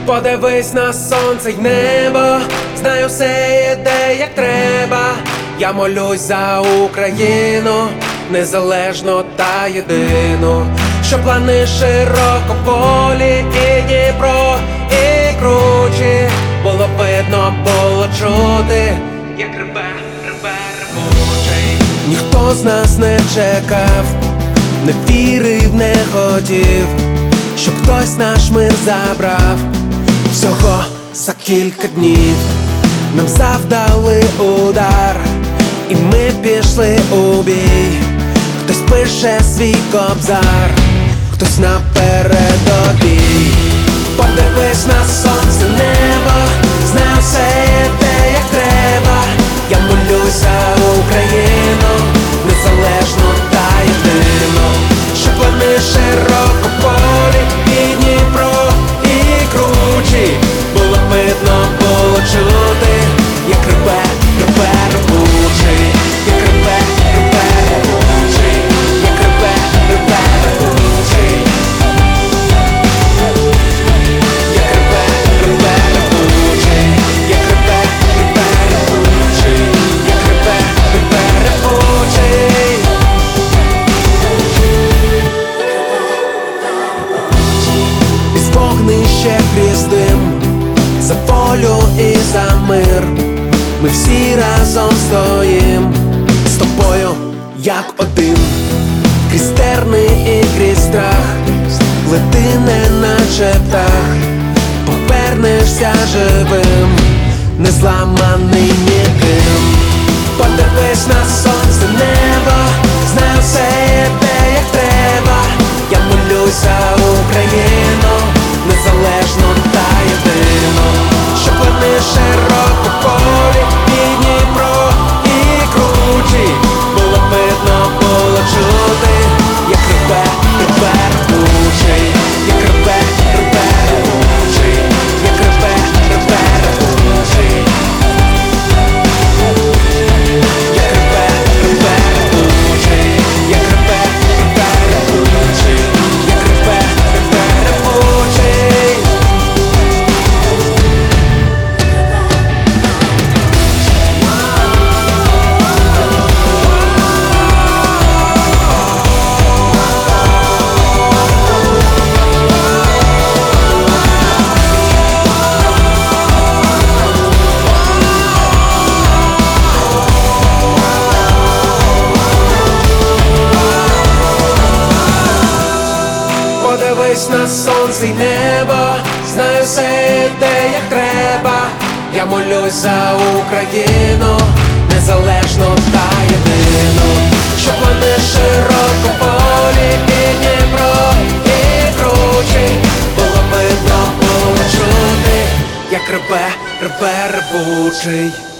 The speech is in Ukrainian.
Подивись на сонце й небо, знаю, все іде як треба. Я молюсь за Україну, незалежно та єдину, що плани широкополі, і Дніпро, і кручі. Було видно, було чути, як реве ревучий. Ніхто з нас не чекав, не вірив, не хотів, щоб хтось наш мир забрав. Всього за кілька днів нам завдали удар, і ми пішли у бій. Хтось пише свій кобзар, хтось на передовій. Подивись на сонце, небо, знаю, все йде як треба. Я молюсь за Україну, незалежно та єдину, що плани широкополі, і Дніпро, і кручі. Було видно, було чути, як реве ревучий, як реве ревучий, як реве ревучий, як реве ревучий, як реве ревучий, як реве ревучий. Із вогнища крізь дим, за волю і за мир. Ми всі разом стоїм з тобою, як один. Крізь терни і крізь страх, лети неначе птах. Повернешся живим, не зламаний ніким. Подивись на сонце, небо, знаю, все йде як треба. Я молюсь за Україну, незалежно та єдину, що плани широкополі, і Дніпро, і кручі. Було видно, було чути, як реве ревучий, як реве ревучий, як реве ревучий, як реве ревучий, як реве ревучий, як реве ревучий. Подивись на сонце й небо, знаю, все йде як треба. Я молюсь за Україну, незалежно та єдину, що плани широкополі, і Дніпро, і кручі. Було видно, було чути, як реве ревучий.